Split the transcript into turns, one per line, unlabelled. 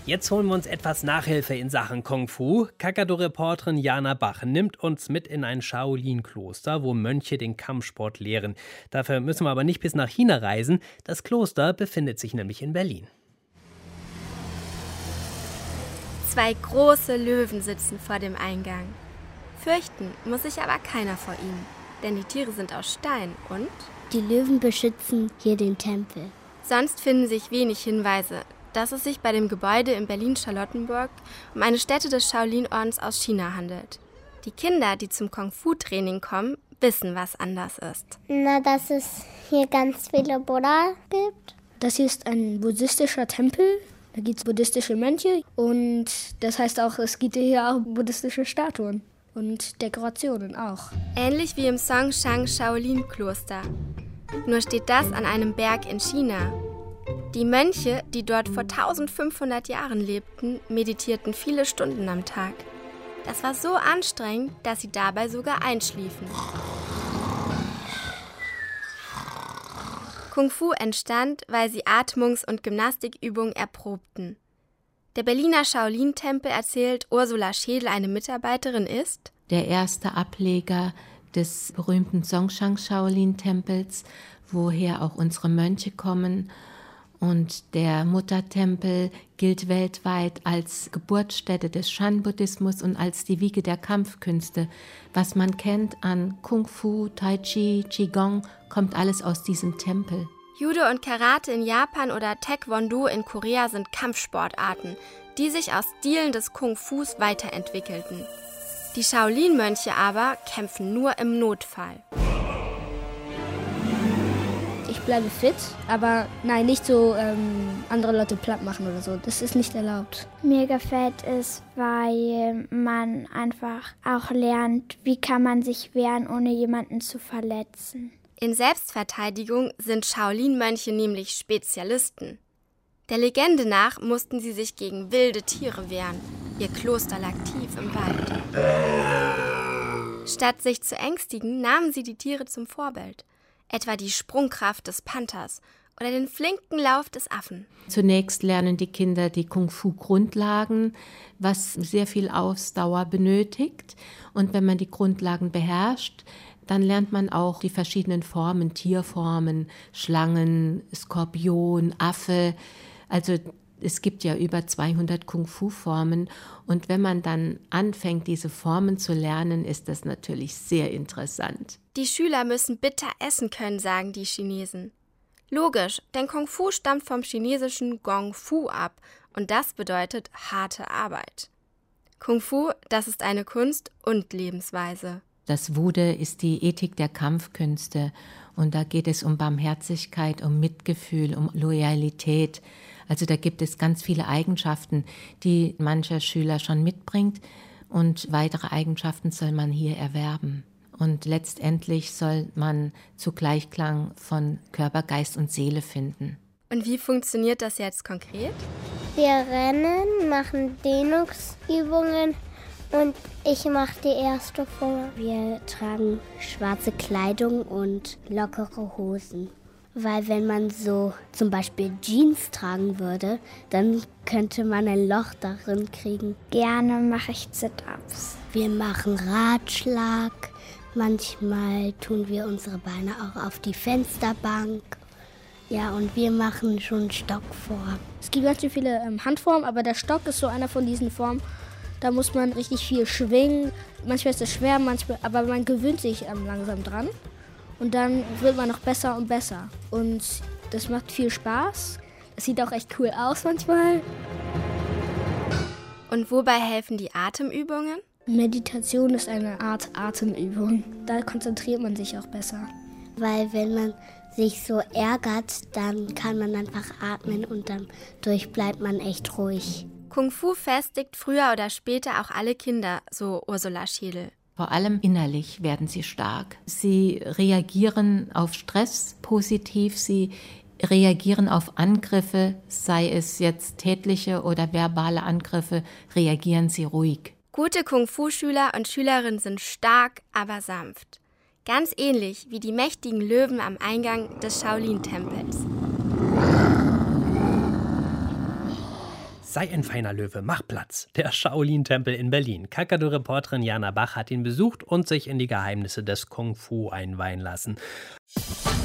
Jetzt holen wir uns etwas Nachhilfe in Sachen Kung Fu. Kakadu-Reporterin Jana Bach nimmt uns mit in ein Shaolin-Kloster, wo Mönche den Kampfsport lehren. Dafür müssen wir aber nicht bis nach China reisen. Das Kloster befindet sich nämlich in Berlin.
2 große Löwen sitzen vor dem Eingang. Fürchten muss sich aber keiner vor ihnen, denn die Tiere sind aus Stein und
die Löwen beschützen hier den Tempel.
Sonst finden sich wenig Hinweise, dass es sich bei dem Gebäude in Berlin-Charlottenburg um eine Stätte des Shaolin-Ordens aus China handelt. Die Kinder, die zum Kung-Fu-Training kommen, wissen, was anders ist.
Dass es hier ganz viele Buddha gibt.
Das hier ist ein buddhistischer Tempel. Da gibt es buddhistische Mönche und das heißt auch, es gibt hier auch buddhistische Statuen und Dekorationen auch.
Ähnlich wie im Songshan Shaolin-Kloster. Nur steht das an einem Berg in China. Die Mönche, die dort vor 1500 Jahren lebten, meditierten viele Stunden am Tag. Das war so anstrengend, dass sie dabei sogar einschliefen. Kung Fu entstand, weil sie Atmungs- und Gymnastikübungen erprobten. Der Berliner Shaolin-Tempel, erzählt Ursula Schädel, eine Mitarbeiterin, ist
der erste Ableger des berühmten Songshan Shaolin-Tempels, woher auch unsere Mönche kommen. Und der Muttertempel gilt weltweit als Geburtsstätte des Shan-Buddhismus und als die Wiege der Kampfkünste. Was man kennt an Kung Fu, Tai Chi, Qigong, kommt alles aus diesem Tempel.
Judo und Karate in Japan oder Taekwondo in Korea sind Kampfsportarten, die sich aus Stilen des Kung Fus weiterentwickelten. Die Shaolin-Mönche aber kämpfen nur im Notfall.
Ich bleibe fit, aber nein, nicht so andere Leute platt machen oder so. Das ist nicht erlaubt.
Mir gefällt es, weil man einfach auch lernt, wie kann man sich wehren, ohne jemanden zu verletzen.
In Selbstverteidigung sind Shaolin-Mönche nämlich Spezialisten. Der Legende nach mussten sie sich gegen wilde Tiere wehren. Ihr Kloster lag tief im Wald. Statt sich zu ängstigen, nahmen sie die Tiere zum Vorbild. Etwa die Sprungkraft des Panthers oder den flinken Lauf des Affen.
Zunächst lernen die Kinder die Kung-Fu-Grundlagen, was sehr viel Ausdauer benötigt. Und wenn man die Grundlagen beherrscht, dann lernt man auch die verschiedenen Formen, Tierformen, Schlangen, Skorpion, Affe. Also es gibt ja über 200 Kung-Fu-Formen. Und wenn man dann anfängt, diese Formen zu lernen, ist das natürlich sehr interessant.
Die Schüler müssen bitter essen können, sagen die Chinesen. Logisch, denn Kung Fu stammt vom chinesischen Gong Fu ab und das bedeutet harte Arbeit. Kung Fu, das ist eine Kunst und Lebensweise.
Das Wude ist die Ethik der Kampfkünste und da geht es um Barmherzigkeit, um Mitgefühl, um Loyalität. Also da gibt es ganz viele Eigenschaften, die mancher Schüler schon mitbringt und weitere Eigenschaften soll man hier erwerben. Und letztendlich soll man zu Gleichklang von Körper, Geist und Seele finden.
Und wie funktioniert das jetzt konkret?
Wir rennen, machen Dehnungsübungen und ich mache die erste vor. Wir tragen schwarze Kleidung und lockere Hosen. Weil wenn man so zum Beispiel Jeans tragen würde, dann könnte man ein Loch darin kriegen. Gerne mache ich Sit-Ups. Wir machen Ratschlag. Manchmal tun wir unsere Beine auch auf die Fensterbank. Ja, und wir machen schon Stockform.
Es gibt ganz viele Handformen, aber der Stock ist so einer von diesen Formen. Da muss man richtig viel schwingen. Manchmal ist es schwer, aber man gewöhnt sich langsam dran. Und dann wird man noch besser und besser. Und das macht viel Spaß. Das sieht auch echt cool aus manchmal.
Und wobei helfen die Atemübungen?
Meditation ist eine Art Atemübung. Da konzentriert man sich auch besser.
Weil wenn man sich so ärgert, dann kann man einfach atmen und dadurch bleibt man echt ruhig.
Kung Fu festigt früher oder später auch alle Kinder, so Ursula Schädel.
Vor allem innerlich werden sie stark. Sie reagieren auf Stress positiv, sie reagieren auf Angriffe, sei es jetzt tätliche oder verbale Angriffe, reagieren sie ruhig.
Gute Kung-Fu-Schüler und Schülerinnen sind stark, aber sanft. Ganz ähnlich wie die mächtigen Löwen am Eingang des Shaolin-Tempels.
sei ein feiner Löwe, mach Platz. Der Shaolin-Tempel in Berlin. Kakadu-Reporterin Jana Bach hat ihn besucht und sich in die Geheimnisse des Kung Fu einweihen lassen.